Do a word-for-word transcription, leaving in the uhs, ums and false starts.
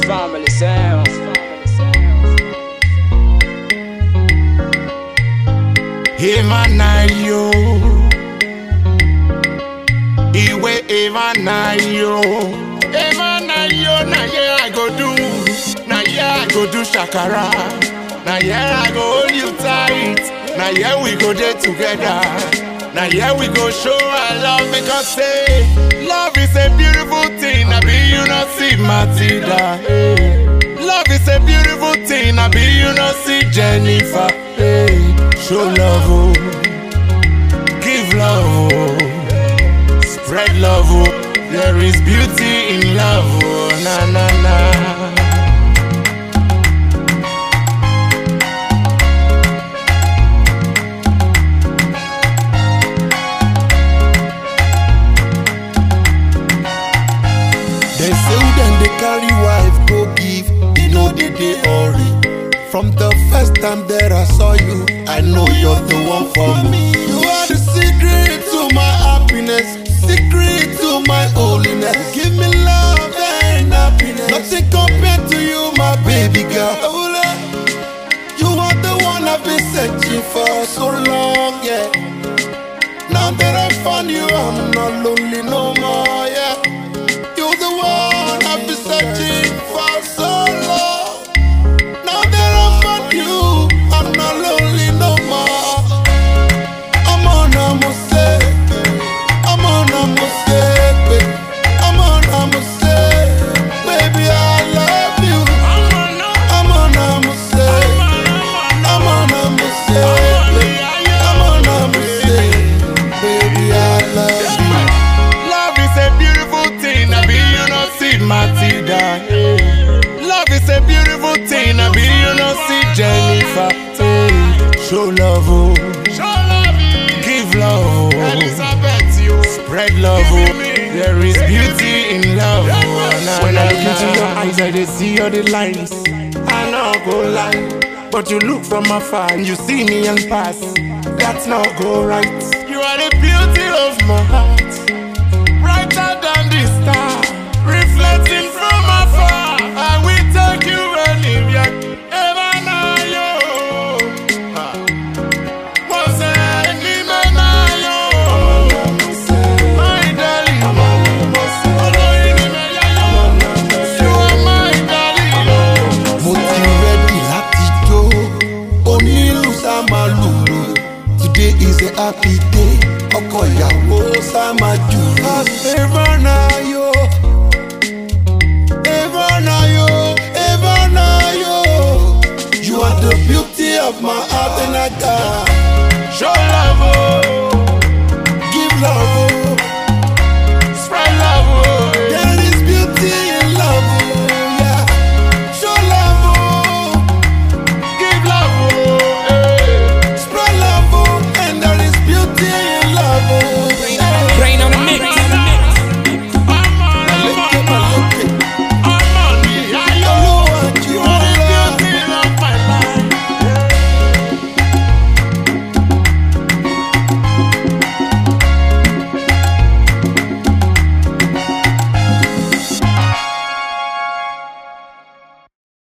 family sound. Emanayo, Iwe Emanayo, Emanayo. Na yeah I go do, na yeah I go do shakara, na yeah I go hold you tight, na yeah we go there together, na yeah we go show our love because say love is a beautiful thing. I be you not see Matilda. Hey. Love is a beautiful thing. I be you not see Jennifer. Hey. Show love, oh. Give love, oh. Spread love, oh. There is beauty in love, oh. Na na na. They say then they carry wife go give, they know they they hurry. From the first time that I saw you, I know you're the one for me. You are the secret to my happiness, secret to my holiness. Give me love and happiness, nothing compared to you, my baby girl. You are the one I've been searching for so long, yeah. Now that I found you, I'm not lonely no more, yeah. You're the one I've been searching for so long. Now that I found you, I'm not lonely no more. I'm on, I'm on, say, I'm on, I'm on, say, I'm on, I'm on, say, baby, I love you. I'm on, I'm on, say, I'm on, I'm on, say, I'm on, I'm on, say, baby, I love you. Love is a beautiful thing. I be you not see Matilda. Love is a beautiful thing. I be you not see Jennifer. Hey. Show love, oh. Give love, oh. Spread love, oh. There is beauty in love, oh. Na, When na, I look na. into your eyes, I just see all the lines. I know go lie, but you look from afar and you see me and pass. That's not go right. You are the beauty of my heart.